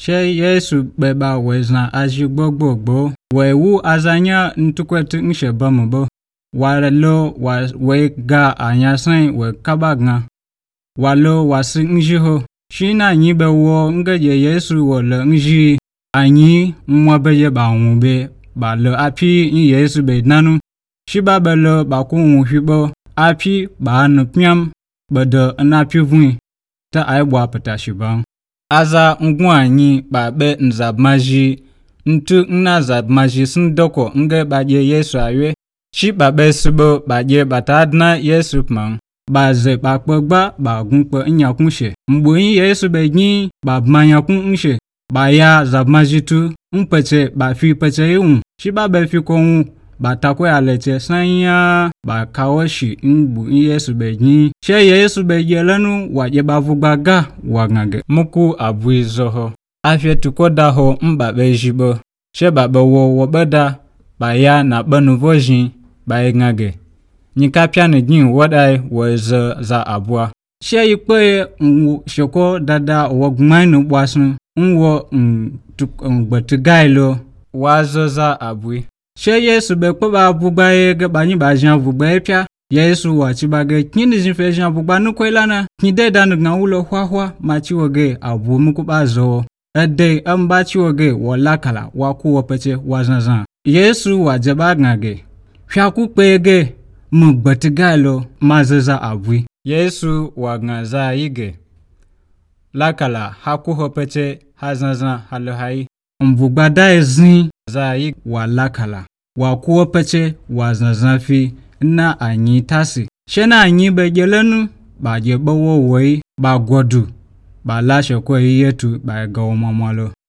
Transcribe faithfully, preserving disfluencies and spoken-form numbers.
She Yesu beba wezna aji gbogbo gbo. We wu azanya ntukweti nshebamubo. Walo wa we ga anyasan we kabagna. Walo wasi njiho. Shina nyibe wo ngeje Yesu wole nji. Anyi mwabeye ba nwube. Ba le api ni Yesu be nanu. Shiba belo ba ku nwuhibo. Api ba anu pyam. Bede anapi vun. Ta aibwa pata shibang. Aza ngwa anyi ba be nzabmaji. Ntu nna zabmaji sindoko nge baje Yesu awe. Shi ba be sibo baje batadna Yesu pmang. Ba ze ba kpegba ba gunkpe nyakunshe. Mbu yin Yesu be nyi ba bmanyakun nshe. Ba ya zabmaji tu mpete ba fi pete yung. Shi ba be fi kongu. Ba takwe alete sanya ba kawashi mbu yin Yesu be nyi. She Yesu be jelanu waje ba vugbaga wangage. Muku abui zoho. Afye tukoda ho mba be jibo. She ba be wo wobeda. Ba ya na benu vojin. Ba ngage. Nika piane jin wadai weze za abua. She yikwe ngu shoko dada wogmainu bwasun. Nwo ngbetugailo wazo za abui. She Yesu be kpoba vugba ye banyi ba jan vugba e pia. Yesu wa chibage kini jinfe jan vugba nukwelana. Kinde danu nga ulo hwa hwa machi woge abu mukuba zo. Ede ambachi woge walakala waku wapete wazanzan. Yesu wa jeba ngage. Fiaku kwege mgbetigailo mazaza abui. Yesu wa ngaza yige. Lakala haku hopete hazanzan halohai. Mvugba da zin za yige wa lakala. Waku wapete wazanzan fi na anyi tasi. Shena anyi bejelenu ba jeba wo wei ba gwodu. Ba lashe kwe yetu ba gawo mamalo.